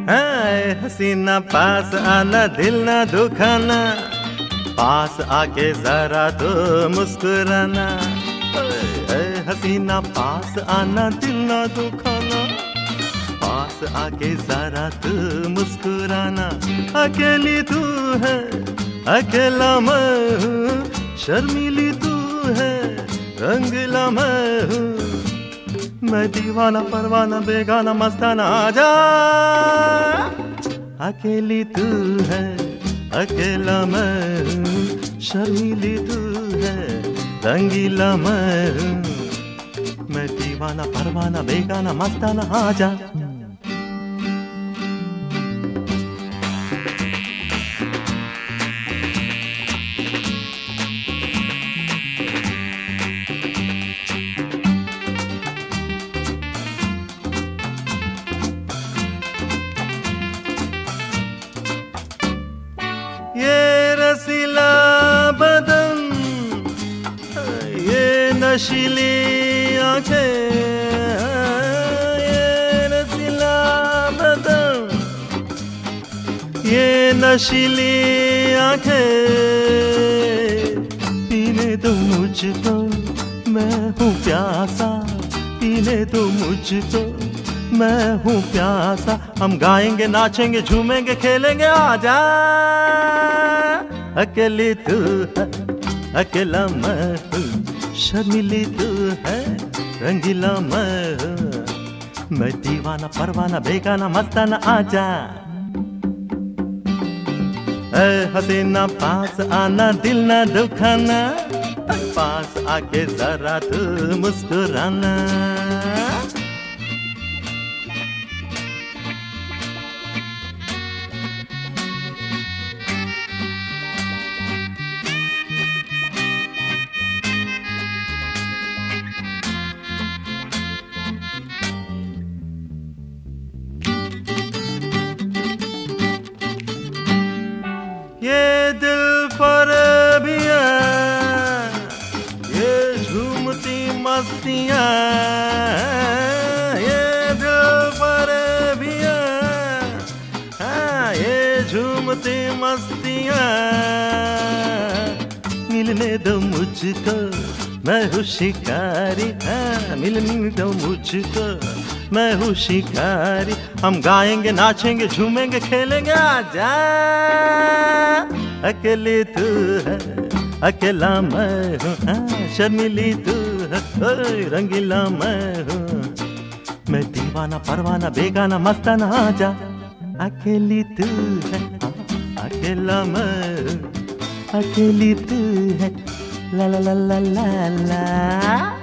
हाय हसीना पास आना, दिल ना दुखाना, पास आके जरा तो मुस्कुराना। हसीना पास आना, दिल ना दुखाना, पास आके जरा तो मुस्कुराना। अकेली तू है, अकेला मैं हूँ, शर्मीली तू है, रंगीला मैं हूँ। मैं दीवाना परवाना बेगाना मस्ताना, आजा। अकेली तू है, अकेला मैं हूँ, शर्मीली तू है, रंगीला मैं हूँ। मैं दीवाना परवाना बेगाना मस्ताना, आजा। ये रसीला बदन, ये नशीली आंखें, ये रसीला बदन, ये नशीली आंखें। पीने दो मुझको, मैं हूँ प्यासा, पीने दो मुझको, मैं हूँ प्यासा। हम गाएंगे नाचेंगे झूमेंगे खेलेंगे, आजा। अकेली तू है, अकेला मैं हूँ, शर्मीली तू है, रंगीला मैं हूँ। मैं दीवाना परवाना बेगाना मस्ताना, आजा। हसीना पास आना, दिल ना दुखाना, पास आके जरा तू मुस्कुराना। ये दिल फरेबियाँ, ये झूमती मस्तियाँ, ये दिल फरेबियाँ, हाँ ये झूमती मस्तियाँ। मिलने दो मुझको, मैं हूँ शिकारी, हाँ मिलने दो मुझको, मैं हूँ शिकारी। हम गाएंगे नाचेंगे झूमेंगे खेलेंगे, आजा। अकेली तू है, अकेला मैं हूँ, हाँ शर्मीली तू है, ओए रंगीला मैं हूँ। मैं दीवाना परवाना बेगाना मस्ताना, आजा। अकेली तू है, अकेला मैं हूँ, अकेली तू है, ला ला ला ला ला ला।